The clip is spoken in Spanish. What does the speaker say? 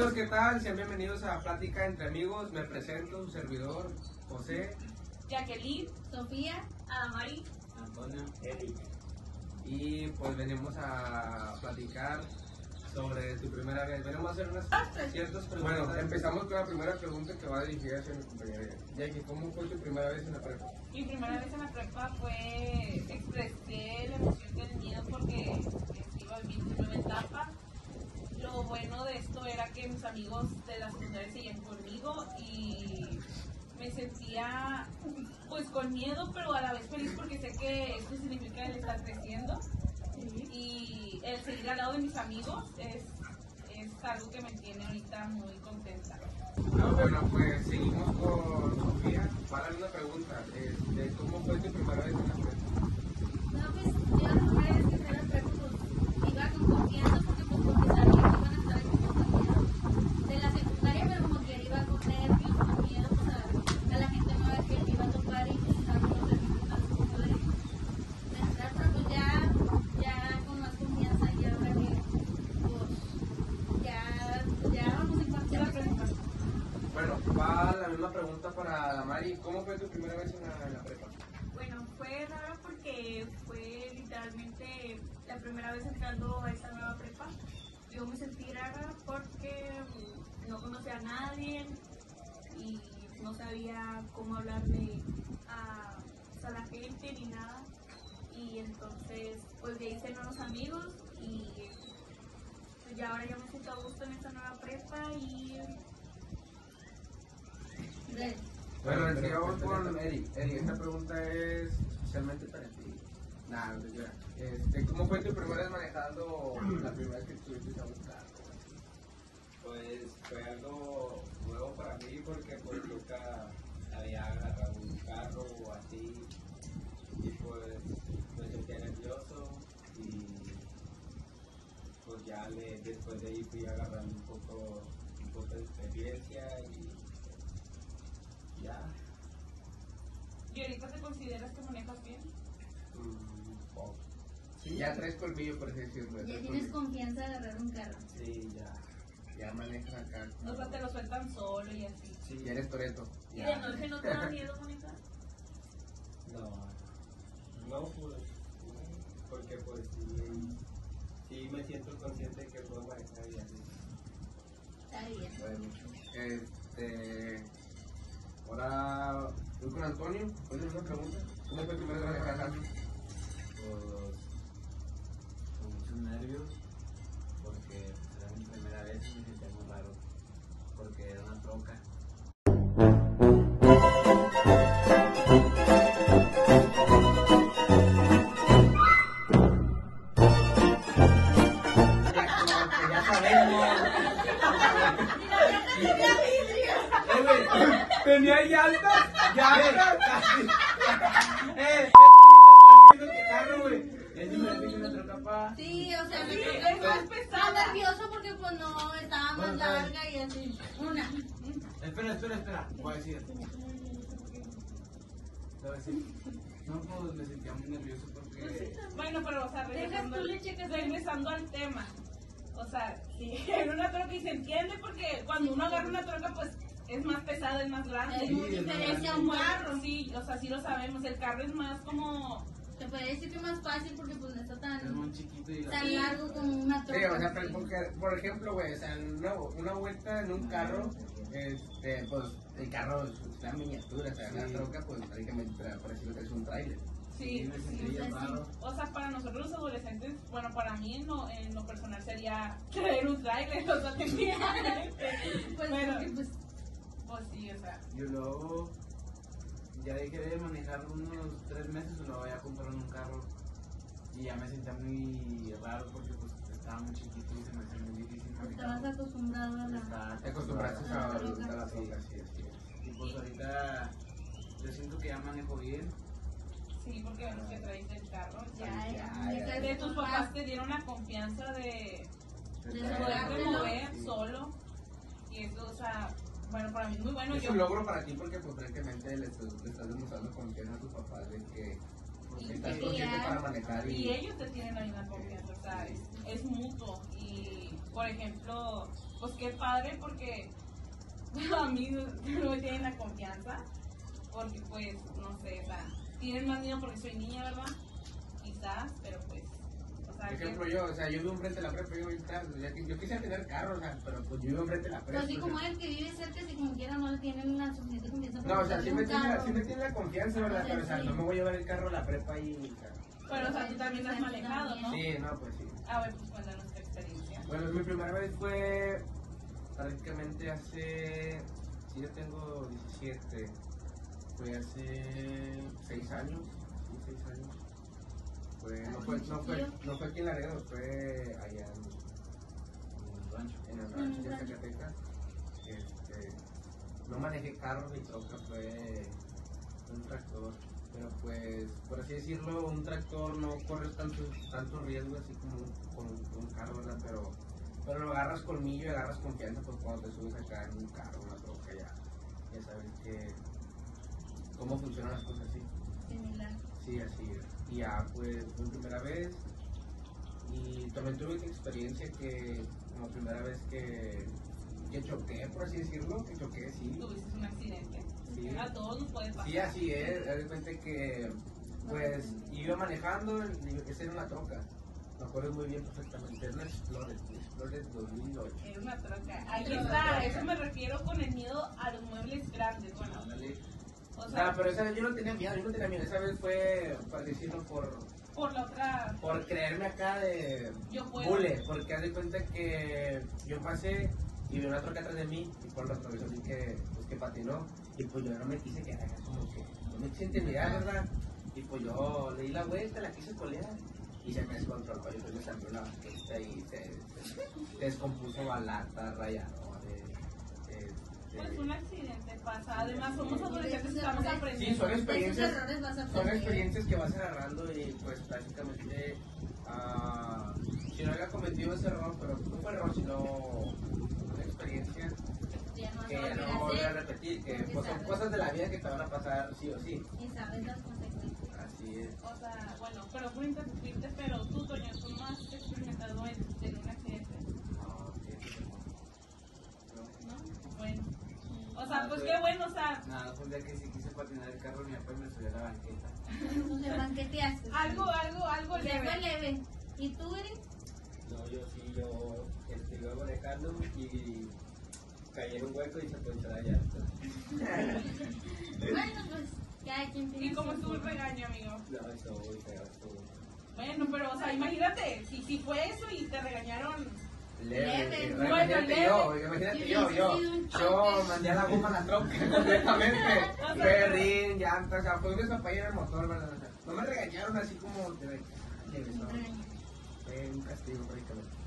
Amigos, ¿qué tal? Sean bienvenidos a Plática entre Amigos. Me presento, su servidor, José, Jacqueline, Sofía, Adamari, Antonio, Eric. y pues venimos a platicar sobre tu primera vez. Venimos a hacer unas ciertas preguntas. Bueno, empezamos con la primera pregunta que va dirigida hacia mi compañera Jackie. ¿Cómo fue tu primera vez en la prepa? Mi primera vez en la prepa fue, expresé la emoción del miedo porque iba a vivir mi nueva etapa. Lo bueno de esto era que mis amigos de la secundaria seguían conmigo y me sentía pues con miedo, pero a la vez feliz porque sé que esto significa el estar creciendo y el seguir al lado de mis amigos es algo que me tiene ahorita muy contenta. Bueno, pues seguimos con Sofía. Para una pregunta, ¿cómo fue tu primera vez en la prepa? No, pues yo la primera vez que entré a la prepa, pues iba con confianza porque sabía que iban a estar aquí mis compañeros de la secundaria, pero como que iba con nervios, con miedo, pues a la gente nueva que me iba a topar y pues a conocer al punto de entrar, pero pues ya con más confianza y ahora que pues ya vamos en parte de la prepa. Bueno, va la misma pregunta para Mari. ¿Cómo fue tu primera vez en la prepa? Bueno, fue raro porque fue literalmente la primera vez entrando a esta nueva prepa. Yo me sentí rara porque no conocía a nadie y no sabía cómo hablarle a la gente ni nada. Y entonces, pues de ahí hice nuevos amigos y pues ya ahora ya me siento a gusto en esta nueva prepa y... Bueno, sigamos con Eric. Eric, esta pregunta es especialmente para ti. Nada, no te lloras. ¿Cómo fue tu primera vez manejando la primera vez que estuviste a buscar? Pues fue algo nuevo para mí porque pues nunca había agarrado un carro o así y pues me sentía nervioso y pues ya después de ahí fui agarrando un poco de experiencia y ya. ¿Y ahorita te consideras que manejas bien? Poco. Sí, ya traes colmillo, por así decirlo. Ya tienes confianza de agarrar un carro. Sí, Ya manejas acá. O sea, te lo sueltan solo y así. sí. Ya eres Toreto. ¿Y de noche no te da miedo manejar? No, pues, porque pues sí me siento consciente de que puedo manejar y así. Está bien. Bueno, ahora voy con Antonio. ¿Cuál es una pregunta? ¿Cómo fue tu primera vez manejando? Pues, con muchos nervios, porque era mi primera vez y me sentía muy raro, porque era una troca. Ya sabemos. Tenía llantas. Es diferente que una troca, pa. Sí, o sea, Sí, me es más pesada. nervioso porque pues no estaba más larga y así. Una. Espera, voy a decir. No, pues me sentía muy nervioso porque... Bueno, pero o sea, regresando, tú le checas regresando al tema. O sea, sí, en una troca y se entiende porque cuando uno agarra una troca, pues es más pesada, es más grande. Es muy diferente a un carro. Sí, o sea, sí lo sabemos. El carro es más como... Se puede decir que más fácil porque pues no está Es muy chiquito y tan largo como una Sí, o sea, troca. pero porque, por ejemplo, güey, o sea, una vuelta en un carro, pues el carro es una miniatura, o sea, la troca, pues prácticamente, por decirlo que es un trailer. Sí, me sí, sentía sí. raro. o sea, para nosotros los adolescentes, bueno, para mí en lo personal sería traer un trailer, o sea, Pues, bueno, porque, pues, pues sí, o sea, Yo luego ya dejé de manejar unos 3 meses y luego ya compraron un carro y ya me sentía muy raro porque pues estaba muy chiquito y se me hacía muy difícil estabas manejar. acostumbrado a la... Estaba Te acostumbraste a la troca, Sí. sí. Y pues ahorita yo siento que ya manejo bien. sí, porque los que traes del carro, Ya, de tus papás te dieron la confianza de poderte mover solo y eso, o sea, bueno, para mí es muy bueno. Es un logro para ti porque pues prácticamente le estás demostrando confianza a tus papás de que pues, estás consciente para manejar y ellos te tienen la misma confianza, o sea, es mutuo y, por ejemplo, pues qué padre, porque a mí no me tienen la confianza, porque pues, no sé, o sea, tienen más miedo porque soy niña, ¿verdad? Quizás, pero pues, o sea, Por ejemplo, yo, o sea, yo vivo enfrente de la prepa, yo quisiera tener carro, o sea, pero pues yo vivo enfrente de la Pero prepa. así o como sea. él que vive cerca, si como quiera no le tienen la suficiente confianza. No, o sea, sí me, tiene tiene la confianza, ¿verdad? Pero, o sea, no me voy a llevar el carro a la prepa y... O sea, pero o sea, tú también has manejado, ¿no? sí, no, pues sí. A ver, pues cuéntanos tu experiencia. Bueno, mi primera vez fue prácticamente hace... Sí, yo tengo 17. Fue hace 6 años. Sí, 6 años. No fue aquí en Laredo, fue allá en el rancho de Zacatecas. No manejé carro ni troca, fue un tractor. Pero pues, por así decirlo, un tractor no corre tanto riesgo así como con un carro, ¿verdad? Pero lo agarras colmillo y agarras confianza, pues cuando te subes acá en un carro, una troca, ya sabes que cómo funcionan las cosas así. Similar. Sí, así es. Y ya, pues, fue mi primera vez. Y también tuve esa experiencia que, como primera vez que choqué, por así decirlo, que choqué, sí. ¿Tuviste un accidente? Sí. A todos nos puede pasar. Sí, así es. Haz de cuenta que, pues, iba manejando, esa era una troca. Me acuerdo muy bien perfectamente. Era una Explorer 2008. Era una troca. Ahí está, a eso me refiero con el miedo a los muebles grandes. Bueno, o sea, Pero esa vez yo no tenía miedo, esa vez fue, para decirlo, por la otra, por creerme acá de yo puedo. bule, porque haz de cuenta que yo pasé y vi una troca atrás de mí y por los atravesó así que patinó y pues yo no me quise quedar acá como que, no me quise intimidar, ¿verdad? Y pues yo le di la vuelta, la quise colear y se me descontroló y pues me salió la banqueta y se descompuso la lata, rayadores. Pues un accidente pasa. Además, somos adolescentes y estamos Sí, aprendiendo. son experiencias, Esos errores vas a son aprender. experiencias que vas agarrando y pues básicamente si no había cometido ese error, pero no fue error sino una experiencia Ya no vas que a ya volver no a voy a hacer, repetir, que porque pues, son sabes. cosas de la vida que te van a pasar sí o sí. y sabes las consecuencias. Así es. O sea, bueno, pero por interrumpirte, pero tú, Toño, tú no has experimentado en un accidente, No, sí, ¿no? Bueno. O sea, pues qué bueno, o sea, Nada, fue un día que sí quise patinar el carro, mi papá y me subió a la banqueta. Te banqueteaste. algo Ya fue leve. leve. ¿Y tú, Eric? No, yo iba manejando y caí en un hueco y se ponchó la llanta. Bueno, pues cada quien tiene ¿Y cómo su- estuvo el regaño, amigo? No, estuvo muy feo, estuvo. Bueno, pero, o sea, imagínate, si fue eso y te regañaron. Leve, Imagínate yo mandé a la goma a la troca completamente, perrín, llantas, o sea, fue un desapallo en el motor, ¿verdad? O sea, no me regañaron así como fue un castigo prácticamente.